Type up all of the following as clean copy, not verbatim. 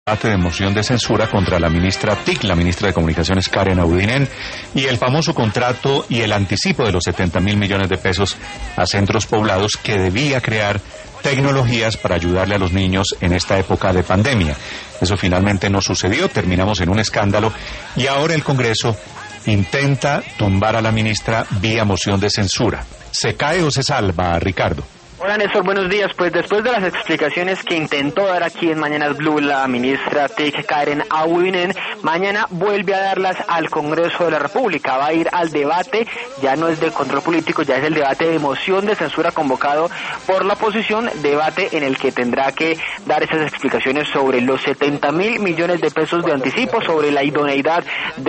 Debate de moción de censura contra la ministra TIC, la ministra de Comunicaciones Karen Abudinen, y el famoso contrato y el anticipo de los 70.000 millones de pesos a centros poblados que debía crear tecnologías para ayudarle a los niños en esta época de pandemia. Eso finalmente no sucedió, terminamos en un escándalo y ahora el Congreso intenta tumbar a la ministra vía moción de censura. ¿Se cae o se salva, Ricardo? Hola Néstor, buenos días. Pues después de las explicaciones que intentó dar aquí en Mañanas Blue la ministra TIC Karen Abudinen, mañana vuelve a darlas al Congreso de la República. Va a ir al debate, ya no es de control político, ya es el debate de moción de censura convocado por la oposición, debate en el que tendrá que dar esas explicaciones sobre los 70.000 millones de pesos de anticipo, sobre la idoneidad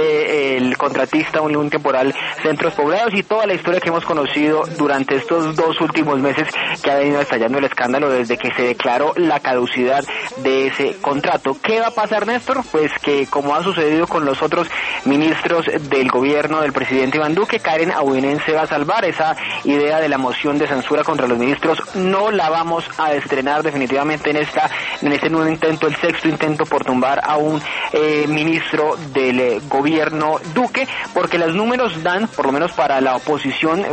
del contratista Unión Temporal Centros Poblados y toda la historia que hemos conocido durante estos 2 últimos meses que ha venido estallando el escándalo desde que se declaró la caducidad de ese contrato. ¿Qué va a pasar, Néstor? Pues que, como ha sucedido con los otros ministros del gobierno del presidente Iván Duque, Karen Abudinen se va a salvar. Esa idea de la moción de censura contra los ministros no la vamos a estrenar definitivamente en este nuevo intento, el 6º intento por tumbar a un ministro del gobierno Duque, porque los números dan, por lo menos para la oposición,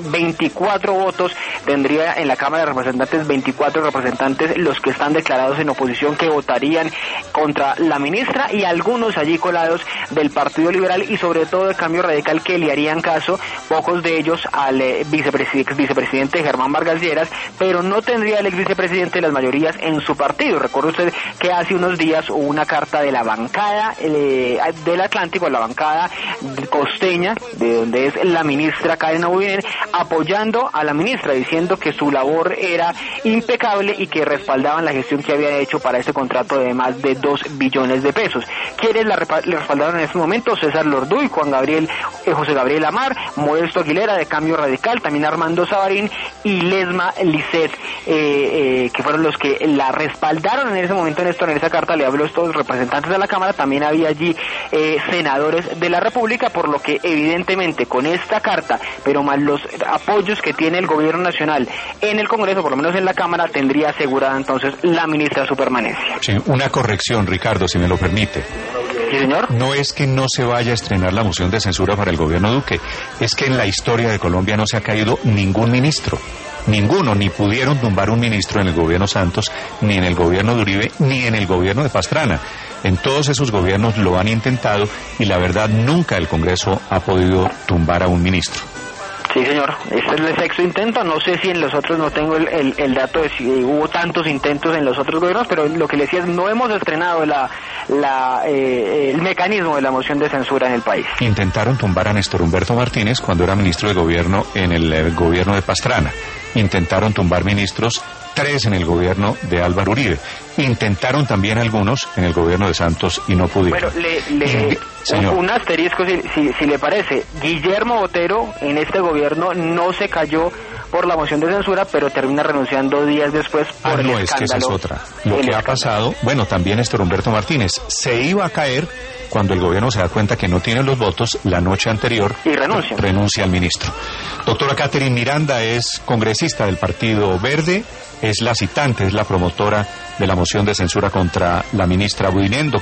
24 votos tendría en la Cámara de Representantes, 24 representantes los que están declarados en oposición que votarían contra la ministra, y algunos allí colados del Partido Liberal y sobre todo del Cambio Radical que le harían caso, pocos de ellos al vicepresidente Germán Vargas Lleras, pero no tendría el ex vicepresidente las mayorías en su partido. Recuerde usted que hace unos días hubo una carta de la bancada del Atlántico, la bancada costeña, de donde es la ministra Karen Abudinen, apoyando a la ministra, diciendo que su labor era impecable y que respaldaban la gestión que había hecho para este contrato de más de 2 billones de pesos. ¿Quiénes le respaldaron en este momento? César Lorduy, José Gabriel Amar, Modesto Aguilera de Cambio Radical, también Armando Sabarín y Lesma Lisset, que fueron los que la respaldaron en ese momento. En esa carta le habló a estos representantes de la Cámara, también había allí senadores de la República, por lo que evidentemente con esta carta, pero más los apoyos que tiene el gobierno nacional en el Congreso, por lo menos en la Cámara, tendría asegurada entonces la ministra su permanencia. Sí, una corrección, Ricardo, si me lo permite. Sí, señor. No es que no se vaya a estrenar la moción de censura para el gobierno Duque, es que en la historia de Colombia no se ha caído ningún ministro. Ninguno, ni pudieron tumbar un ministro en el gobierno Santos, ni en el gobierno de Uribe, ni en el gobierno de Pastrana. En todos esos gobiernos lo han intentado y la verdad nunca el Congreso ha podido tumbar a un ministro. Sí, señor. Este es el 6º intento. No sé si en los otros, no tengo el dato de si hubo tantos intentos en los otros gobiernos, pero lo que le decía es, no hemos estrenado el mecanismo de la moción de censura en el país. Intentaron tumbar a Néstor Humberto Martínez cuando era ministro de gobierno en el gobierno de Pastrana. Intentaron tumbar ministros, 3 en el gobierno de Álvaro Uribe. Intentaron también algunos en el gobierno de Santos y no pudieron. Bueno, un asterisco si le parece. Guillermo Botero en este gobierno no se cayó por la moción de censura, pero termina renunciando días después por el escándalo. Es que esa es otra. Lo que ha pasado, bueno, también Néstor Humberto Martínez se iba a caer cuando el gobierno se da cuenta que no tiene los votos la noche anterior y renuncia al ministro. Doctora Catherine Miranda es congresista del Partido Verde, es la citante, es la promotora de la moción de censura contra la ministra Abudinen.